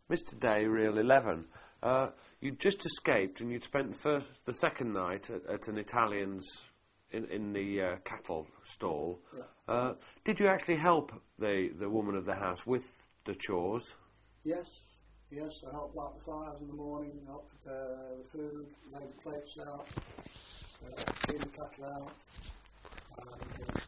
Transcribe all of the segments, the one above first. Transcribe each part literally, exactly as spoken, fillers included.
Mister Day, Reel eleven. Uh, you'd just escaped and you'd spent the first, the second night at, at an Italian's in, in the uh, cattle stall. Yeah. Uh, did you actually help the, the woman of the house with the chores? Yes, yes, I helped light the fires in the morning, helped prepare the food, lay the plates out, uh, clean the cattle out, and uh,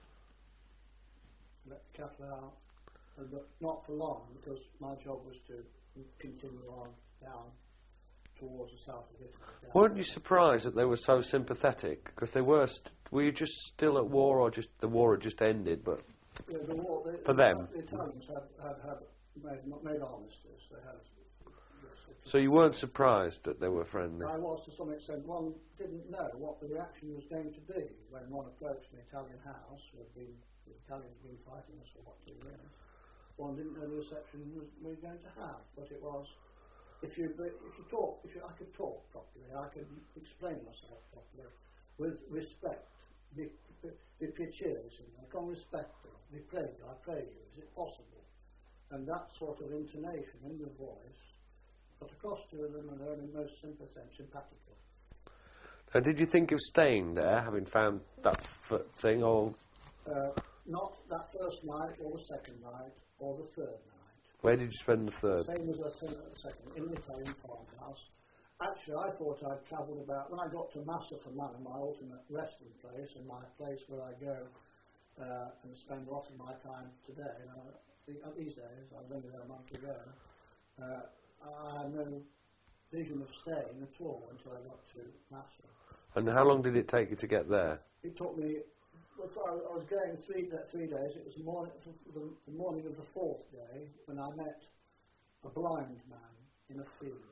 let the cattle out, uh, but not for long, because my job was to continue on down towards the south of Italy. Weren't you surprised that they were so sympathetic? Because they were. St- were you just still at war, or just the war had just ended? But yeah, the war, the, for the, them, the Italians had, had, had made, made armistice. They had. Yes, so you weren't surprised that they were friendly. I was, to some extent. One didn't know what the reaction was going to be when one approached an Italian house who had been the Italians had been fighting us for what two years. One didn't know the reception was, we were going to have, but it was. If you if you talk, if you, I could talk properly, I could explain myself properly, with respect. Vi, vi piacere, con rispetto, vi prego, I pray you, is it possible? And that sort of intonation in the voice got across to them, and they're most sympathetic, simpatical. Now, did you think of staying there, having found that f- thing, or uh, not that first night, or the second night, or the third night? Where did you spend the third? Same as I said at the second, in the Italian farmhouse. Actually, I thought I'd travelled about, when I got to Massiford Manor, my ultimate resting place, and my place where I go uh, and spend a lot of my time today, and I, these days, I was only there a month ago, uh, I had no vision of staying at all until I got to Massiford. And how long did it take you to get there? It took me, well, so I, I was going three, three days, it was the morning, the, the morning of the fourth day when I met a blind man in a field.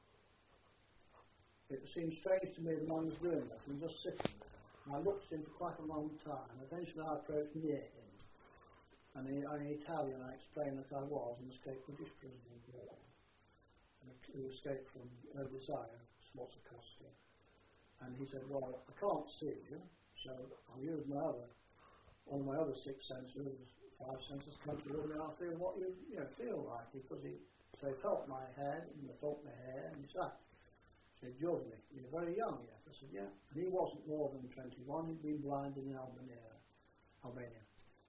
It seemed strange to me the man was doing nothing, just sitting there. And I looked at him for quite a long time. Eventually I approached near him, and in, in Italian I explained that I was an escaped British prisoner of war, and who escaped from Odisea, Sforza Costa. And he said, well, I can't see you, so I'll use my other, one of my other six senses, five senses, come to me, and I'll feel what you, you know, feel like. Because he, so he felt my head, and he felt my hair, and he said, he said, Giovanni, you're very young yet. I said, yeah. And he wasn't more than twenty-one, he'd been blinded in Albania. Albania.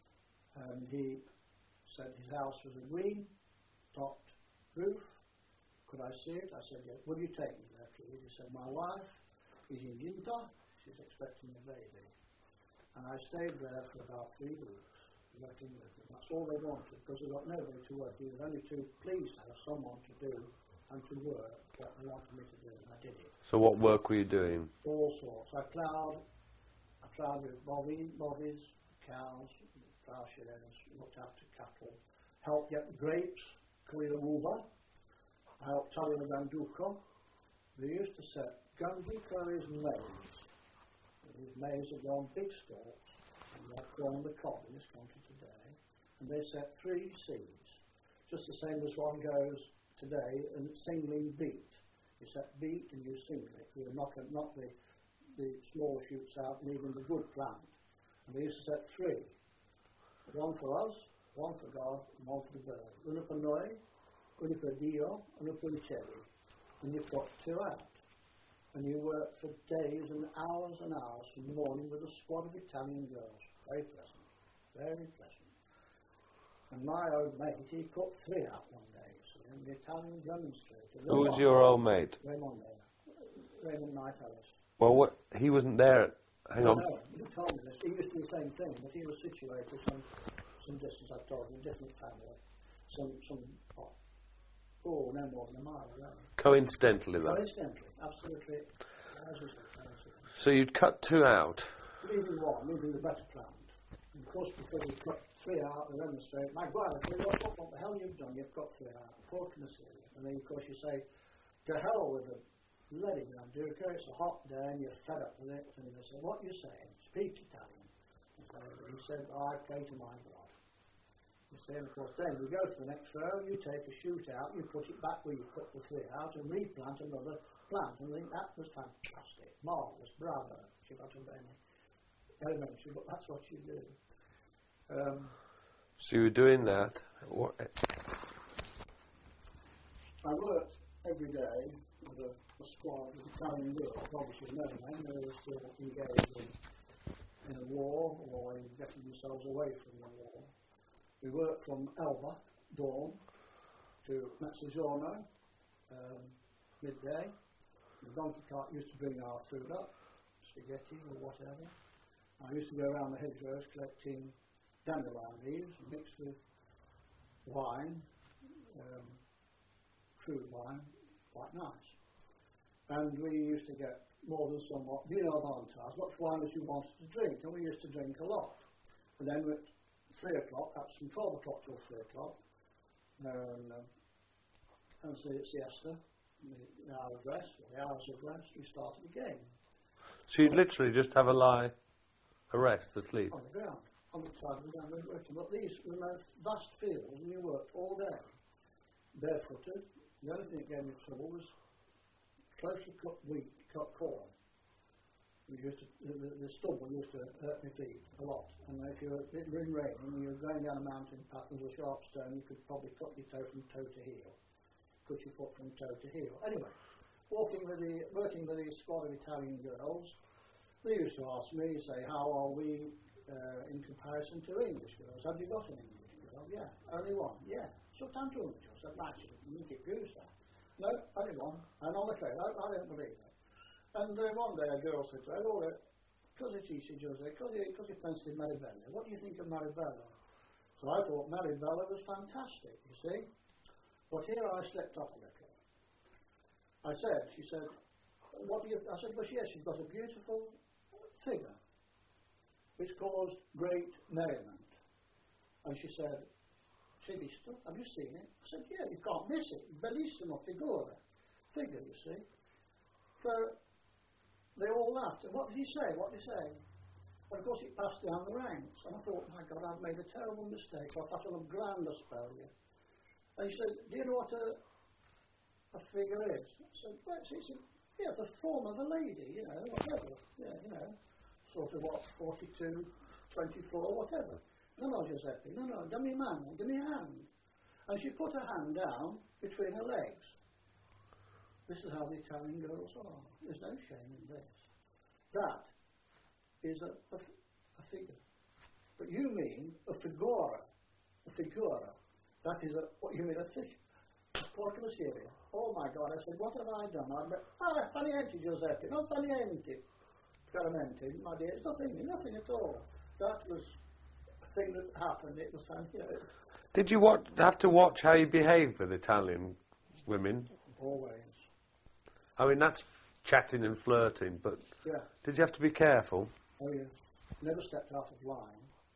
And he said his house was a green, topped roof. Could I see it? I said, yeah. Will you take me there, please? He said, my wife is in Ginta, she's expecting a baby. And I stayed there for about three weeks, working with them. That's all they wanted, because they got nobody to work. He was only too pleased to have someone to do and to work what they wanted me to do, and I did it. So what work were you doing? All sorts. I ploughed, I ploughed with bovine, bovies, cows, ploughshares, looked after cattle, helped get the grapes, Career Uva, I helped Taglio Ganduco. They used to set Ganduco is maize. These maize have gone big stalks, and they're grown the cob in this country today, and they set three seeds, just the same as one goes today, and singling beet. You set beet and you single it. You knock, knock the, the small shoots out, leaving the good plant. And they used to set three. One for us, one for God, and one for the bird. Una per noi, una per Dio, una per il cielo. And you put two out. And you work for days and hours and hours from the morning with a squad of Italian girls. Very pleasant. Very pleasant. And my old mate, he put three out one day. And the Italian demonstrator. Who was your old mate? Raymond there. Raymond Knight Ellis. Well, what, he wasn't there. Hang no, on. No, he told me this. He used to do the same thing, but he was situated some some distance, I told him, a different family. Some, some oh, oh, no more than a mile away. Coincidentally, though. Coincidentally, absolutely. As you said, coincidentally. So you'd cut two out. Leaving one, leaving the better plant. And of course, because he cut three out and demonstrate, my God, I said, what, what the hell you've done? You've got three out. Poor Commissaire. And then, of course, you say, to hell with it. Let it down, Duca. It's a hot day and you're fed up with it. And they say, what are you saying? Speak Italian. And so he said, oh, I pray to my God. You see, and of course, then you go to the next row, you take a shoot out, you put it back where you put the three out and replant another plant. And I think that was fantastic. Marvellous. Bravo. Ci faccio bene. Elementary, but that's what you do. Um, so you were doing that. What? I worked every day with a, a squad of Italian girls, obviously no men, they were still engaged in, in a war or in getting themselves away from the war. We worked from Elba, dawn, to Mezzogiorno, um, midday. The donkey cart used to bring our food up, spaghetti or whatever. I used to go around the hedgerows collecting dandelion leaves mixed with wine, um, crude wine, quite nice. And we used to get more than somewhat vino avantage, much wine as you wanted to drink, and we used to drink a lot. And then at three o'clock, that's from twelve o'clock till three o'clock, and, um, and so it's siesta, the, the hour of rest, or the hours of rest, we started again. So you'd literally just have a lie, a rest, a sleep? On the ground, on the side of the ground, we were working. But these were most vast fields, and we worked all day, barefooted. The only thing that gave me trouble was closely cut wheat, cut corn. We used to, the, the stubble used to hurt my feet a lot. And if you were it was raining and you were going down a mountain path and there was a sharp stone, you could probably cut your toe from toe to heel. Cut your foot from toe to heel. Anyway, walking with the, working with these squad of Italian girls, they used to ask me, say, how are we uh, in comparison to English girls? Have you got an English girl? Yeah. Only one? Yeah. So tanto unico. I said, actually, you get goose that. No, only one. And I'm afraid, I, I don't believe that. And uh, one day a girl said to her, oh, cosa dici, Jose, cosa pensi di Maribella? What do you think of Maribella? So I thought Maribella was fantastic, you see. But here I slipped up a little. I said, she said, what do you, I said, well, yes, she's got a beautiful figure, which caused great merriment. And she said, "Sei visto? Have you seen it?" I said, yeah, you can't miss it. Bellissimo figura. Figure, you see. So they all laughed. And what did he say? What did he say? Well, of course, it passed down the ranks. And I thought, my God, I've made a terrible mistake. I thought of a grand spelling. And he said, do you know what a, a figure is? I said, well, it's, it's a, yeah, the form of a lady, you know, whatever. Yeah, you know, sort of what, forty-two, twenty-four, whatever. No, no, Giuseppe, no, no, give me a man, give me a hand. And she put her hand down between her legs. This is how the Italian girls are. There's no shame in this. That is a, a, a figure. But you mean a figura. A figura. That is a, what you mean, a fish. Porca miseria. Oh my God, I said, what have I done? I bet, ah, fa niente, Giuseppe, non fa niente. Veramente, my dear, it's nothing, nothing at all. That was thing that happened. It was fun, you know. Did you watch, have to watch how you behaved with Italian women? Always. I mean, that's chatting and flirting, but yeah. Did you have to be careful? Oh, yes. Never stepped out of line.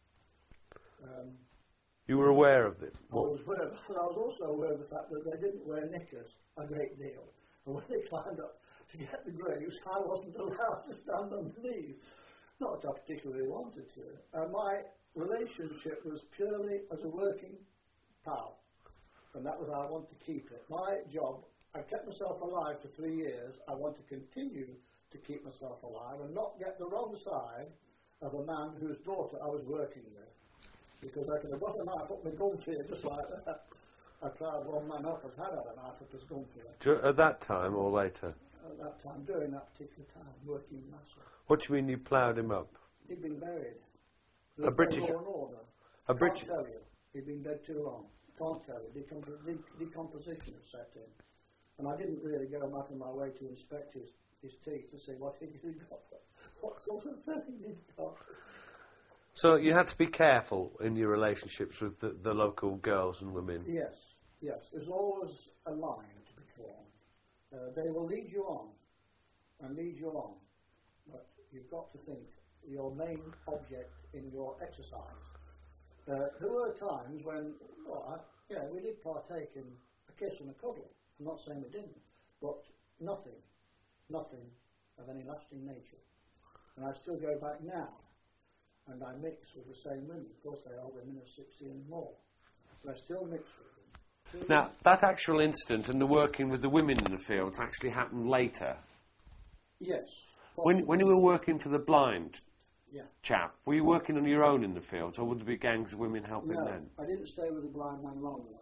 Um, you were aware of it? I was, aware, I was also aware of the fact that they didn't wear knickers a great deal. And when they climbed up to get the graves, I wasn't allowed to stand underneath. Not that I particularly wanted to. Uh, my relationship was purely as a working pal, and that was how I wanted to keep it. My job, I kept myself alive for three years. I want to continue to keep myself alive and not get the wrong side of a man whose daughter I was working with, because I could have got a knife up my gun for you just like that. I tried one man up and had had a knife up his gun for you. At that time or later? At that time, during that particular time, working massive. What do you mean you ploughed him up? He'd been buried. A British... Law and order. A British... Can't tell you. He'd been dead too long. Can't tell you. Decomp- de- decomposition had set in. And I didn't really go out of my way to inspect his, his teeth to see what he'd got. What sort of thing he'd got. So you had to be careful in your relationships with the, the local girls and women? Yes, yes. There's always a line to be drawn. Uh, they will lead you on and lead you on. But you've got to think your main object in your exercise. Uh, there were times when, well, I, yeah, we did partake in a kiss and a cuddle. I'm not saying we didn't, but nothing, nothing of any lasting nature. And I still go back now, and I mix with the same women. Of course, they are women of sixty and more, but I still mix with them. Still now, that actual incident and the working with the women in the fields actually happened later? Yes. When, when you were working for the blind yeah. chap, were you working on your own in the fields, or would there be gangs of women helping no, then? I didn't stay with the blind man long enough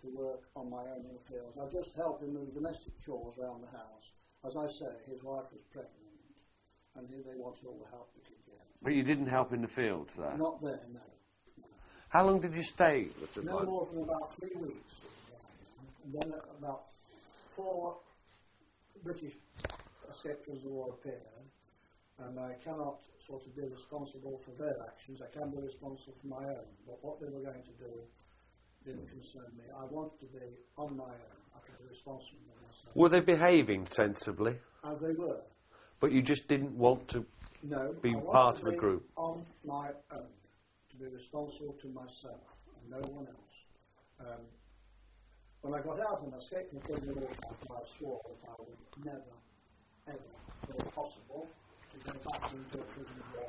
to work on my own in the fields. I just helped him with domestic chores around the house. As I say, his wife was pregnant, and he, they wanted all the help they could get. But you didn't help in the fields there? Not there, no. How long did you stay with the No blind? more than about three weeks. And then about four British escaped as the war appeared, and I cannot sort of be responsible for their actions. I can be responsible for my own. But what they were going to do didn't concern me. I wanted to be on my own. I could be responsible for myself. Were they behaving sensibly? As they were. But you just didn't want to No, be I wanted part to of a be group? on my own. To be responsible to myself and no one else. Um, when I got out and escaped from prison all the time, I swore that I would never, ever, if possible, to go back into a prison war.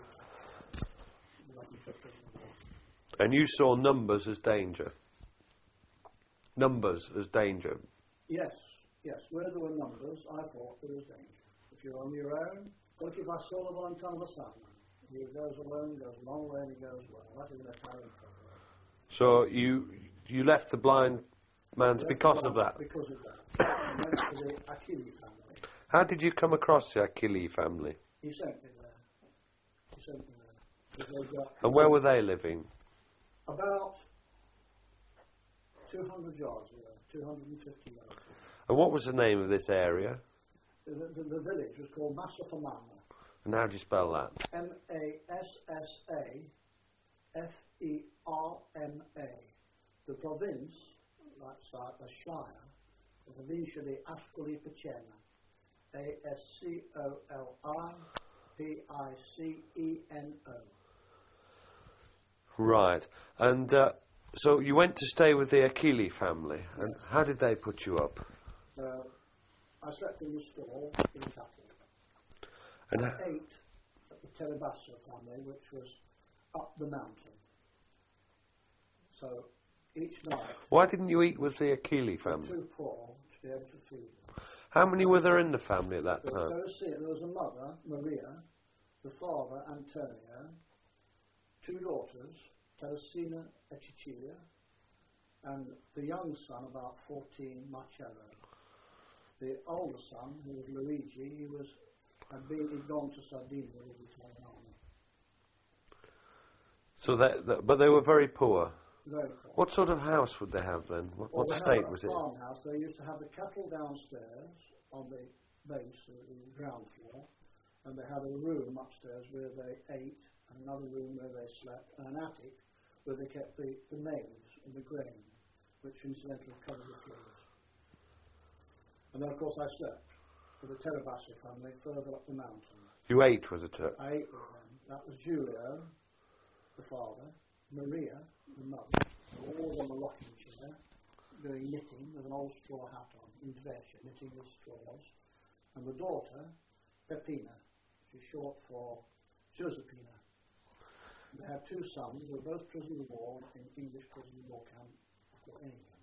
Like into a prison war. And you saw numbers as danger? Numbers as danger? Yes, yes. Where there were numbers, I thought there was danger. If you're on your own, look, if I saw the one ton of a salmon, he goes alone, goes a long way, and he goes well. That is an Italian proverb. So you you left the blind man's because of that? Because of that. I went to the Achille family. How did you come across the Achille family? He sent me there. He sent me there. They got And where were they living? about two hundred yards away, two hundred fifty yards away. And what was the name of this area? The, the, the village was called Massafamana. And how do you spell that? M A S S A F E R M A. The province, that's like the shire, the provincia di Ascoli Piceno. A S C O L I P I C E N O. Right. And uh, so you went to stay with the Achille family. And how did they put you up? Uh, I slept in the stall in the cattle. And I h- ate at the Terabassa family, which was up the mountain. So each night, why didn't you eat with the Achille family? too poor to be able to feed them. How many were there in the family at that There time? was, there was a mother, Maria, the father, Antonio, two daughters, Teresina and Cecilia, and the young son, about fourteen, Marcello. The older son, who was Luigi, he was had been he'd gone to Sardinia with the Italian army. So that, that, but they were very poor. Very poor. What sort of house would they have then? What, Well, what they had state a was it? farmhouse. They used to have the cattle downstairs on the base, uh, the ground floor, and they had a room upstairs where they ate, and another room where they slept, and an attic where they kept the, the maize and the grain, which incidentally covered the floors. And then, of course, I slept with the Terabassa family further up the mountain. You ate, was it? Uh, I ate with them. That was Giulio, the father, Maria, the mother, all of them were rocking chair, doing knitting with an old straw hat on, in Dvecia, knitting with straws. And the daughter, Peppina, she's short for Giuseppina. They had two sons, they were both prisoners of war in English prisoner of war camp in England.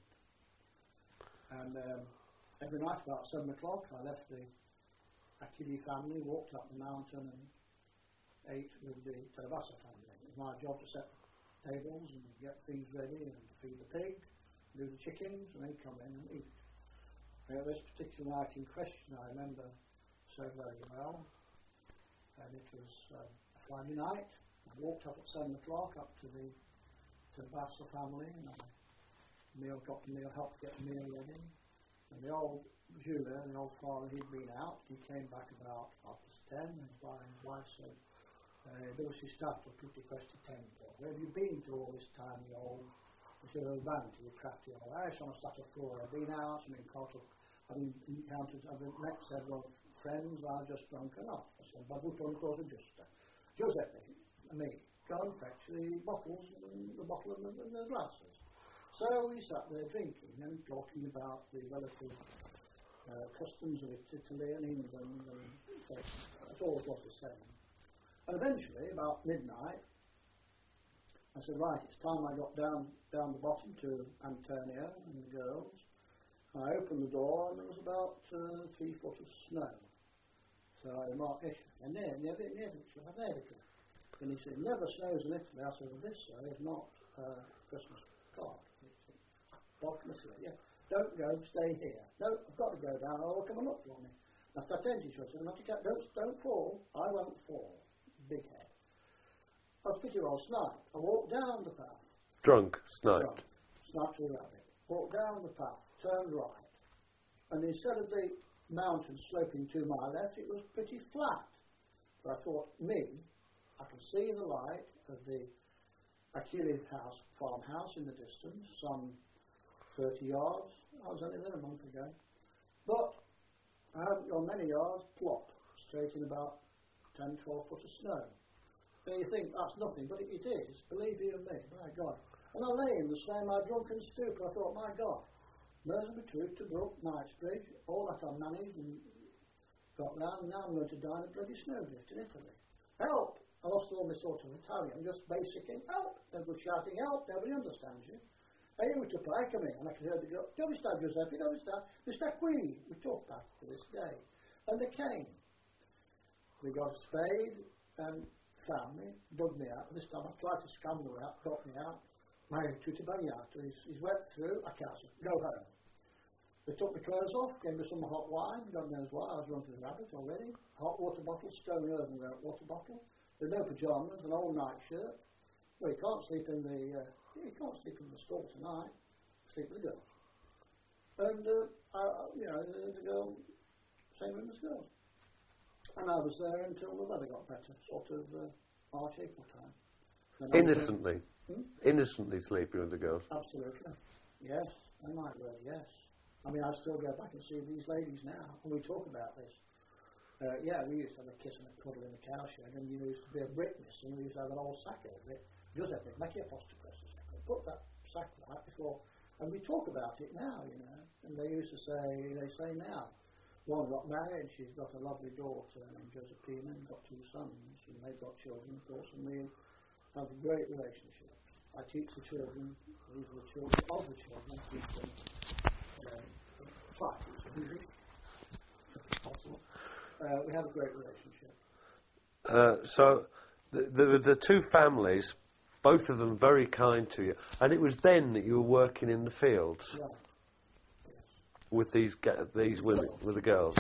And um, every night about seven o'clock, I left the Achille family, walked up the mountain and ate with the Terabassa family. It was my job to set tables and get things ready and to feed the pig, do the chickens, and then come in and eat. Uh, this particular night in question I remember so very well, and it was uh, a Friday night. I walked up at seven o'clock up to the Terabassa family, and I meal, got the meal, helped get the meal ready. And the old Giulio, the old father, he'd been out. He came back about half past ten, and his wife, his wife said, uh, dove si stato tutti questi tempo? Where have you been to all this time, you old? He said, oh, Vanti, you crafty old. I sono stato fuori. I've been out, I've been caught up, I've been encountered, I've been met several friends, I've just drunk enough. I said, Babuto una cosa giusta. Giuseppe, me, go and fetch the bottles, and the bottle and the, and the glasses. So we sat there drinking and talking about the relative uh, customs of Italy and England, and so it always was the same. And eventually, about midnight, I said, right, it's time I got down down the bottom to Antonio and the girls. And I opened the door, and there was about uh, three foot of snow. So I remarked, and there, near the America. And he said, never snows in Italy. I said, well, this, sir, is not uh, Christmas card. bottomlessly. Yeah. Don't go, stay here. No, I've got to go down, or they'll come and look for me. That's attention, she said, not to get, don't, don't fall. I won't fall. Big head. I was pretty well sniped. I walked down the path. Drunk, sniped. Drunk, sniped to a rabbit. Walked down the path, turned right. And instead of the mountain sloping to my left, it was pretty flat. But I thought, me, I can see the light of the Achille house, farmhouse in the distance, some thirty yards. I was only there a month ago. But I haven't gone many yards, plop, straight in about ten, twelve foot of snow. And you think, that's nothing, but it, it is, believe you me, my God. And I lay in the snow in my drunken stupor. I thought, my God, Mersey Troop to Brook, Knightsbridge, all that I managed and got round, and now I'm going to die in a bloody snowdrift in Italy. Help! I lost all my sort of Italian, just basic in help. No good shouting help, nobody understands you. Aiuto, eccomi, and I could hear the girl, dove sta Giuseppe, dove sta? Mi sta qui. We talk back to this day. And they came. We got a spade and found me, dug me out. This time I tried to scramble out, got me out. My tutti bagnato, he's, he's wet through, I can't go home. They took my clothes off, gave me some hot wine, God knows why, I was drunk as a rabbit already. Hot water bottle, stone earthenware water bottle. With no pyjamas, an old night shirt. Well, you can't sleep in the, uh, you can't sleep in the store tonight. Sleep with the girls. And, uh, I, you know, the, the girl, same room as girls. And I was there until the weather got better, sort of uh, March, April time. Innocently. Hmm? Innocently sleeping with the girls. Absolutely. Yes, I might well, yes. I mean, I still go back and see these ladies now, and we talk about this. Uh, yeah, we used to have a kiss and a cuddle in the cowshed, and you used to be a Britness, and we used to have an old sack over it. Giuseppe, make your postacross a second. Put that sack right before, and we talk about it now, you know. And they used to say, they say now, one got married, she's got a lovely daughter named Josephina, and got two sons, and they've got children, of course, and we have a great relationship. I teach the children, these are the children of the children, I teach them, uh, try to teach them English, if possible. Uh, we have a great relationship. Uh, so, the, the, the two families, both of them very kind to you, and it was then that you were working in the fields Yeah. Yes. with these ga- these women, with the girls.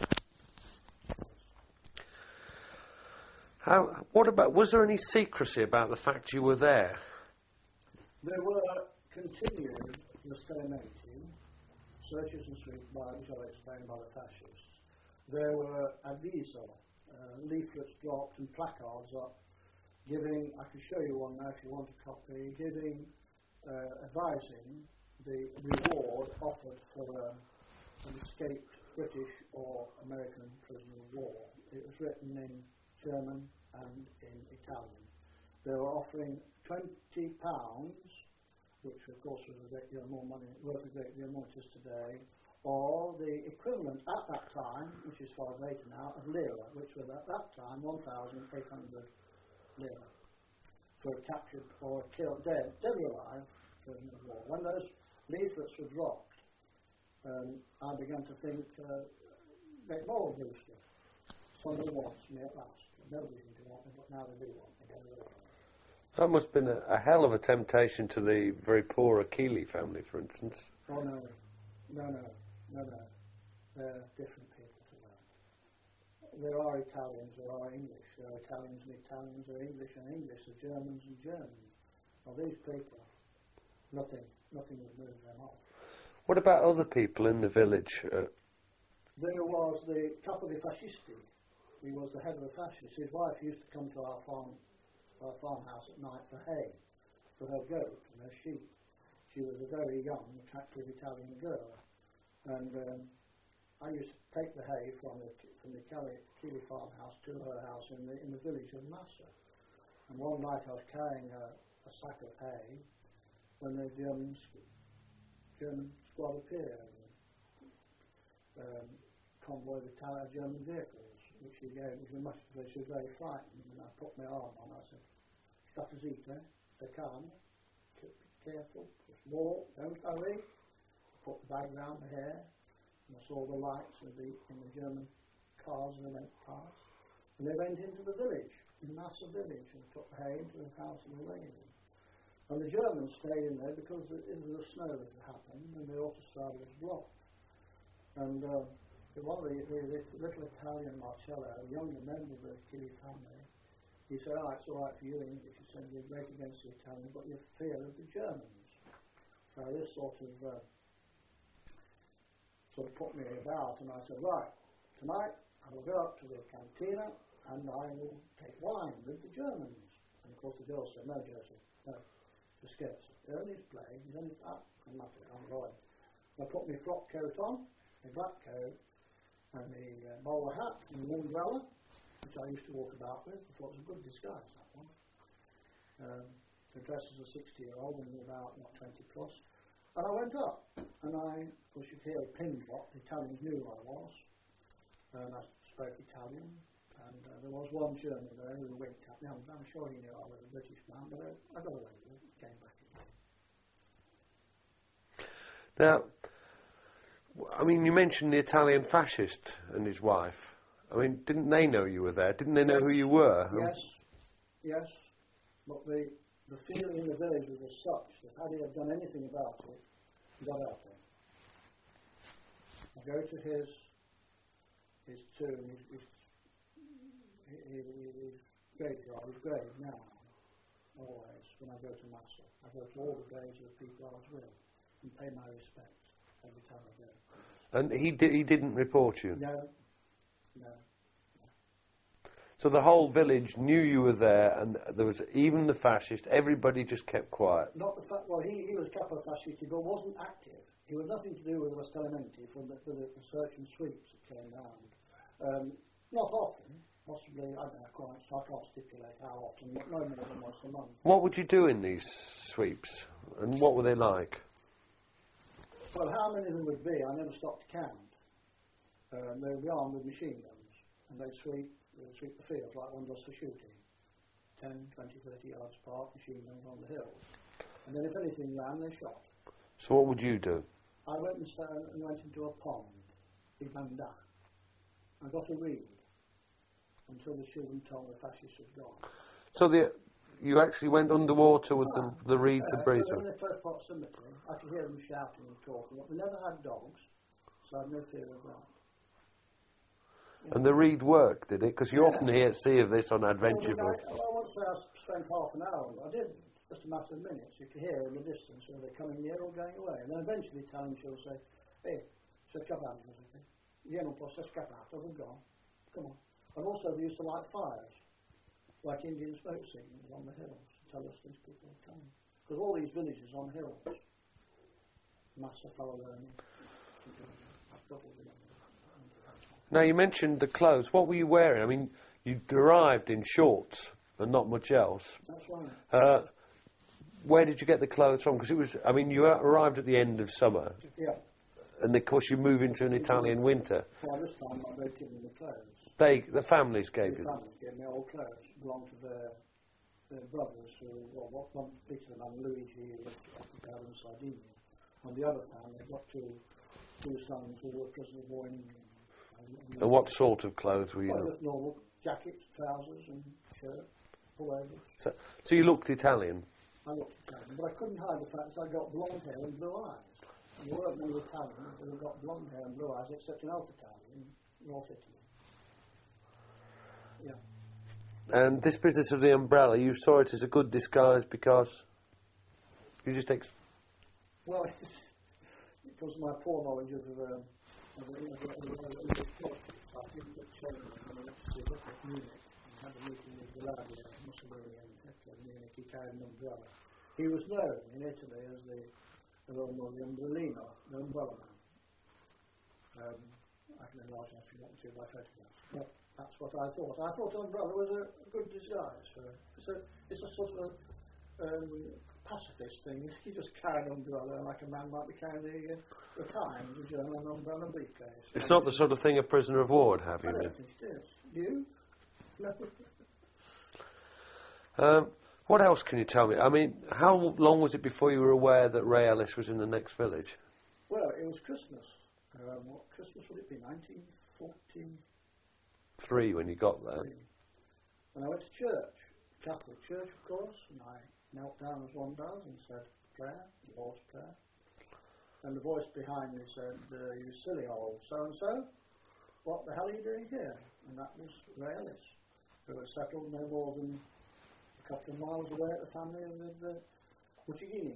How? What about? Was there any secrecy about the fact you were there? There were continued the stalemating, searches and sweep by, which I'll explain, by the fascists. There were avviso, uh, leaflets dropped and placards up, giving, I can show you one now if you want a copy, giving, uh, advising the reward offered for uh, an escaped British or American prisoner of war. It was written in German and in Italian. They were offering twenty pounds, which of course was a great deal more money, worth a great deal more to us today, or the equivalent at that time, which is far later now, of lira, which was at that time one thousand eight hundred lira for a captured or a killed, dead, dead or alive prisoner of war. When those leaflets were dropped, um, I began to think, uh, make more of those stuff. Somebody wants me at last. Nobody seemed to want me, but now they do want me. That must have been a, a hell of a temptation to the very poor Achille family, for instance. Oh no, no, no. No, no, they're different people to that. There are Italians, there are English, there are Italians and Italians, there are English and English, there are Germans and Germans. Well, these people, nothing, nothing would move them off. What about other people in the village? Uh, There was the Capo di Fascisti. He was the head of the fascists. His wife used to come to our farm, our farmhouse at night for hay, for her goat and her sheep. She was a very young, attractive Italian girl. And um, I used to take the hay from the from the Achille farmhouse to her house in the in the village of Massa. And one night I was carrying a, a sack of hay when the German German squad appeared, um, convoy of Italian German vehicles, which she gave me. She must have, she was very frightened, and I put my arm on. I said, "State zitta, stay calm, be careful, just walk, don't hurry." Put the bag round the hair, and I saw the lights of the in the German cars as they went past. And they went into the village, in Massa village, and took the hay into the house of the lady. And the Germans stayed in there because the, it was the snow that had happened and the autostrada was blocked. And uh, one of the, the, the little Italian Marcello, a younger member of the Achille family, he said, oh, it's all right for you English, he said, you're great against the Italians, but you fear of the Germans. So this sort of uh, sort of put me about, and I said, right, tonight I will go up to the cantina and I will take wine with the Germans. And of course the girls said, no, Joseph, no, the scarce. Earn his play, he's only that, I'm not it, I'm going. I put my frock coat on, my black coat, and the uh, bowler hat, and an umbrella, which I used to walk about with. I thought it was a good disguise, that one. Um, to dress as a sixty-year-old and about, what, twenty plus. And I went up, and I, of course, you could hear a pin drop. The Italians knew who I was, and I spoke Italian. And uh, there was one German there who winked at me. I'm, I'm sure he knew I was a British man, but I, I got away with it. Came back again. Now, I mean, you mentioned the Italian fascist and his wife. I mean, didn't they know you were there? Didn't they know who you were? Yes, yes. But the, the feeling in the village was as such that had he have done anything about it, he got out there. I go to his his tomb, his, his, his, his graveyard, his grave now, always, when I go to Mass. I go to all the graves of the people I was with and pay my respects every time I go. And he di- he didn't report you? No, no. So the whole village knew you were there, and there was even the fascist, everybody just kept quiet? Not the fact, well, he, he was capo fascist, but wasn't active. He had nothing to do with the Rastellamenti for the, for the, the search and sweeps that came round. Um, not often, possibly, I don't know quite, so I can't stipulate how often, but no more than once a month. What would you do in these sweeps, and what were they like? Well, how many there would be, I never stopped to count. Um, they would be armed with machine guns, and they'd sweep, they'd sweep the field like one does for shooting. ten, twenty, thirty yards apart, machine guns on the hills. And then if anything ran, they shot. So what would you do? I went and, st- and went into a pond, Big Manda. I got a reed until the children told the fascists had gone. So the, you actually went underwater with Ah, the, the reed uh, to breathe so with? in the close proximity, I could hear them shouting and talking. But we never had dogs, so I had no fear of that. And the reed worked, did it? Because you Yeah. often hear see of this on adventure Well, books. I, I won't say I spent half an hour, I didn't. Just a matter of minutes. You could hear in the distance whether they're coming near or going away. And then eventually the Italian will say, hey, c'è scappato, yeah, non posso scappato, we've gone. Come on. And also they used to light fires, like Indian smoke signals on the hills, to tell us these people are coming. Because all these villages on hills, Massa Falleroni. Now, you mentioned the clothes. What were you wearing? I mean, you arrived in shorts and not much else. That's right. Uh, where did you get the clothes from? Because it was, I mean, you arrived at the end of summer, Yeah. and of course you move into an Italian winter. Well, this time I wrote in the clothes. They, the families gave The you them. families gave me old clothes, belonged to their, their brothers who, well, what one particular man, Luigi, who lived up in Sardinia. On the other family, I've got two, two sons who were prisoners of war in England. And, And what sort of clothes were you? well, normal jackets, trousers, and shirt, pullovers. So, so you looked Italian. I looked Italian, but I couldn't hide the fact that I got blonde hair and blue eyes. And there weren't many Italians who got blonde hair and blue eyes, except in Alta Italy, in North Italy. Yeah. And this business of the umbrella, you saw it as a good disguise because you just ex- Well, because of my poor knowledge of the um, of the, of the, of the, of the, of the politics, I think that Chairman, when I went to see Hitler at Munich, and had a meeting with Galadia, Mussolini and Hitler in Munich, he carried an umbrella. He was known in Italy as the, the Roman the umbrellino, the umbrella man. Um, I can enlarge that if you want to by photographs. But that's what I thought. I thought an umbrella was a good disguise. For, it's, a, it's a sort of a um, pacifist thing. You just carry an umbrella like a man might be carrying the, uh, the Times, a journal, an umbrella briefcase. It's not the sort of thing a prisoner of war would have, I you mean? don't think it is. You? No. Um, what else can you tell me? I mean, how long was it before you were aware that Ray Ellis was in the next village? Well, it was Christmas. Um, what Christmas would it be? nineteen forty-three. Three when you got there. And I went to church, Catholic church, of course, and I knelt down as one does and said, prayer, the Lord's Prayer. And the voice behind me said, uh, you silly old so-and-so, what the hell are you doing here? And that was Ray Ellis, who had settled no more than a couple of miles away at the family of the, the Butchigini.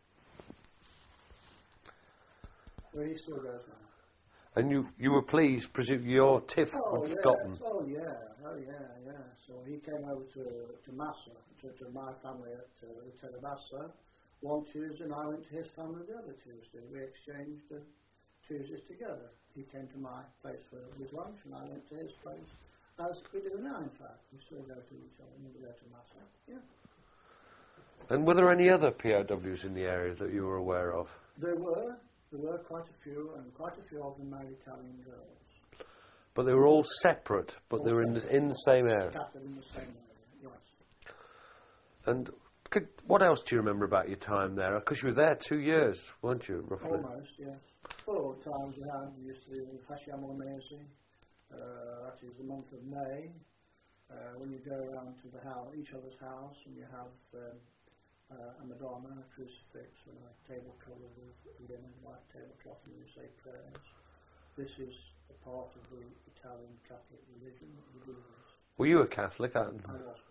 Where he still goes now. And you, you were pleased, presume your tiff Oh, had yeah. forgotten. Oh, yeah. Oh, yeah, yeah. So he came over to, to Massa, to, to my family at uh, Telebassa one Tuesday, and I went to his family the other Tuesday. We exchanged the Tuesdays together. He came to my place for his lunch, and I went to his place, as we do now, in fact. We still go to each other, and we go to Massa. Yeah. And were there any other P O Ws in the area that you were aware of? There were. There were quite a few, and quite a few of them married Italian girls. But they were all separate, but they were in the, in the same area. Scattered in the same area, yes. And could, what else do you remember about your time there? Because you were there two years, weren't you, roughly? Almost, yes. Full of times we had, we used to do the Fasciamo Mesi, uh, that is the month of May, uh, when you go around to the house, each other's house, and you have um, uh, a Madonna, a crucifix, and a table covered with linen, white tablecloth, and you say prayers. This is a part of the Italian Catholic religion that we do this. Were you a Catholic? I I wasn't.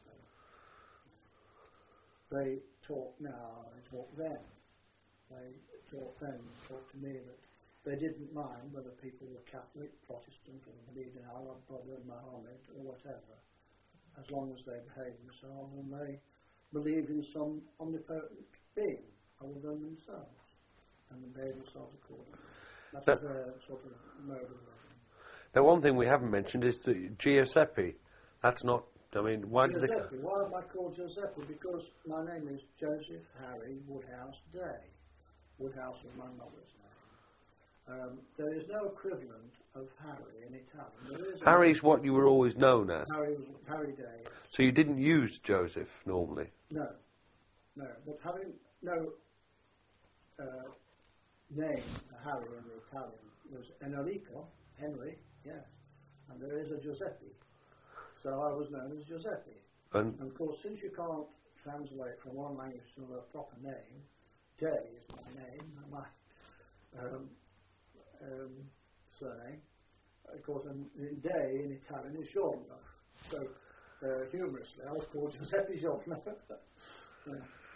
They talk now, they talk then. They talk then, talk to me that they didn't mind whether people were Catholic, Protestant, or believed in Allah, Buddha, Muhammad, or whatever, as long as they behaved themselves and they believed in some omnipotent being other than themselves, and they behaved themselves accordingly. That was their sort of mode of living. Now, one thing we haven't mentioned is the Giuseppe. That's not, I mean, why did Giuseppe, they... why am I called Giuseppe? Because my name is Joseph Harry Woodhouse Day. Woodhouse is my mother's name. Um, there is no equivalent of Harry in Italian. There is Harry's what you were always known as. Harry, was, Harry Day. So you didn't use Joseph normally? No, no. But having no uh, name, Harry in the Italian, was Enrico, Henry, yes. And there is a Giuseppe. So I was known as Giuseppe. And, and of course, since you can't translate from one language to a proper name, Day is my name, and my um, um, surname. Of course, and Day in Italian is Giorno. So, uh, humorously, I was called Giuseppe Giorno. Yeah.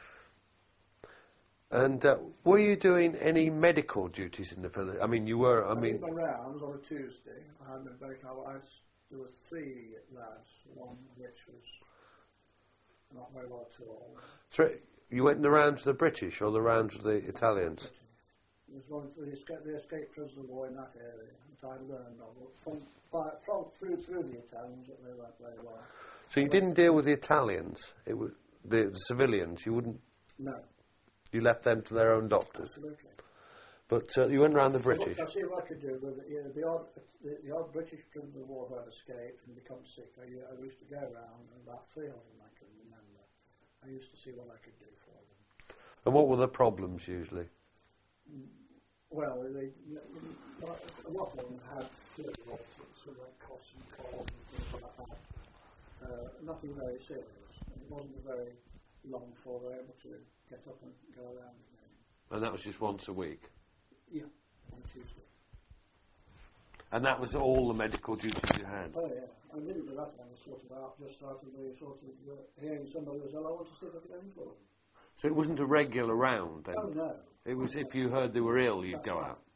and uh, were you doing any medical duties in the village? I mean, you were, I I mean... did my rounds on a Tuesday. I had been very I was, there were three lads, one which was not very well at all. So you went the rounds of the British or the rounds of the Italians? It was one of the escape, the escape prisoner war in that area that I learned of. From, by, from through through the Italians that they weren't very well. So you didn't deal with the Italians, it was the, the civilians. You wouldn't. No. You left them to their own doctors. Absolutely. But uh, you went around the British. I see what I could do with it. You know, the odd the, the odd British prisoner of war who had escaped and become sick. I, I used to go around, and about three of them I can remember. I used to see what I could do for them. And what were the problems usually? Well, they, a lot of them had sort of coughs and colds and things like that. Uh, nothing very serious. It wasn't very long before they were able to get up and go around again. And that was just once a week? Yeah, on Tuesday. And that was all the medical duties you had? Oh, yeah. I didn't do that one sort of out, just out of the sort of uh, hearing somebody was, oh, I want to see if I can do for them. So it wasn't a regular round then? Oh, no. It was if you heard they were ill, you'd go out?